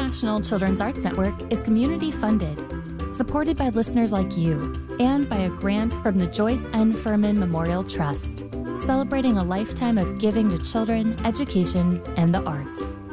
International Children's Arts Network is community funded, supported by listeners like you, and by a grant from the Joyce N. Furman Memorial Trust, celebrating a lifetime of giving to children, education, and the arts.